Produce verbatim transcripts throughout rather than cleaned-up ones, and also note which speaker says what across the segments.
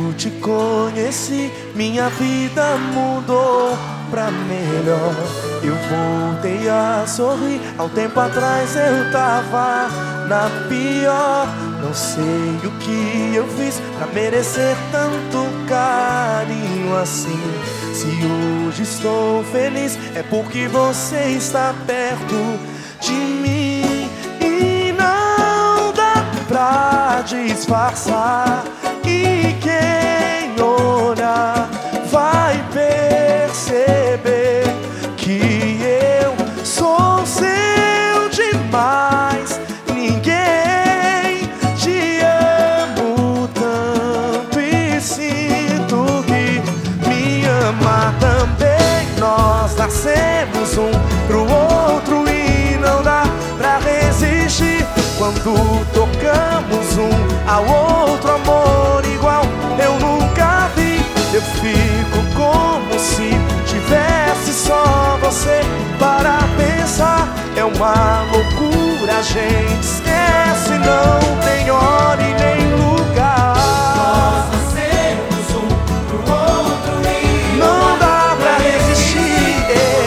Speaker 1: Quando te conheci, minha vida mudou pra melhor. Eu voltei a sorrir. Há um tempo atrás eu tava na pior. Não sei o que eu fiz pra merecer tanto carinho assim. Se hoje estou feliz, é porque você está perto de mim. E não dá pra disfarçar. E quem olhar vai perceber que eu sou seu demais. Ninguém te amo tanto e sinto que me ama também. Nós nascemos um pro outro e não dá pra resistir. Quando tocamos um ao outro, amor igual eu nunca vi. Eu fico como se tivesse só você para pensar. É uma loucura, a gente esquece, não tem hora e nem lugar.
Speaker 2: Nós nascemos um pro outro e
Speaker 1: não dá pra resistir.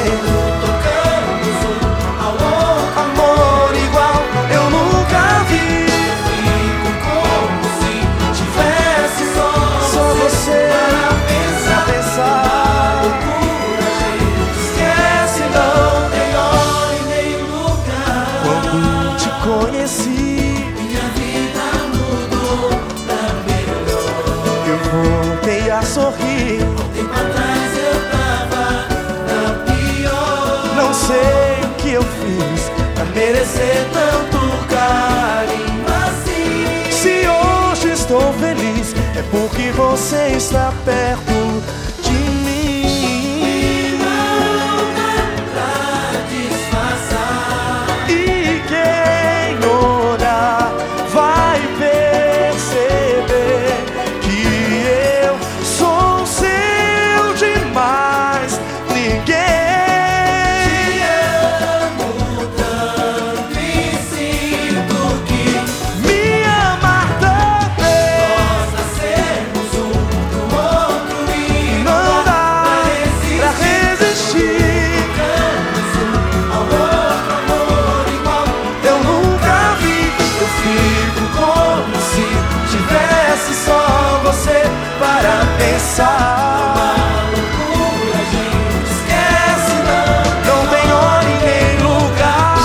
Speaker 2: Tocamos um ao outro,
Speaker 1: amor igual eu nunca vi.
Speaker 2: fico como se tivesse só
Speaker 1: Só você
Speaker 2: para pensar.
Speaker 1: pensar.
Speaker 2: Loucura, a gente esquece, não tem hora e nem lugar.
Speaker 1: Quando te conheci,
Speaker 2: Minha vida mudou pra melhor.
Speaker 1: eu voltei a sorrir.
Speaker 2: Tempo atrás eu tava na pior.
Speaker 1: Não sei o que eu fiz pra merecer tanto carinho
Speaker 2: assim.
Speaker 1: Se hoje estou feliz, é porque você está perto de mim.
Speaker 2: Não dá pra disfarçar.
Speaker 1: E quem olhar vai perceber que eu sou seu demais. Ninguém
Speaker 2: Te amo tanto e sinto que
Speaker 1: me ama também.
Speaker 2: nós nascemos um pro outro e
Speaker 1: Não dá
Speaker 2: pra
Speaker 1: pra resistir.
Speaker 2: Tocamos um ao outro, amor igual
Speaker 1: Eu nunca vi. Eu fico como se tivesse só você para pensar.
Speaker 2: loucura, a gente esquece, não.
Speaker 1: Não tem hora e nem lugar.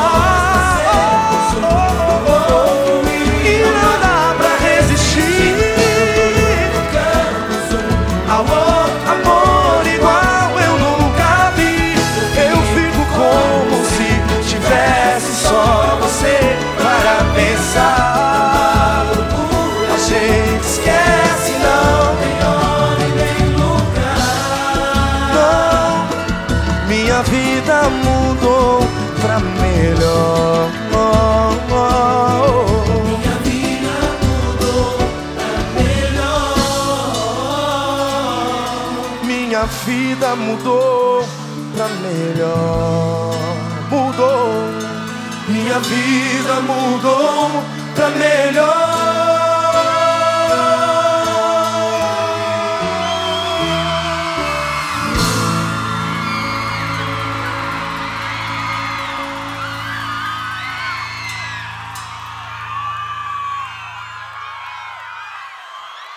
Speaker 1: E não dá pra resistir.
Speaker 2: Tocamos um
Speaker 1: Ao outro, amor igual eu nunca vi. Eu fico como se tivesse só você para pensar. A gente esquece, não
Speaker 2: tem hora e nem lugar.
Speaker 1: não. Minha vida mudou pra melhor.
Speaker 2: Minha vida mudou pra melhor.
Speaker 1: Minha vida mudou pra melhor. Mudou. Minha vida mudou pra melhor.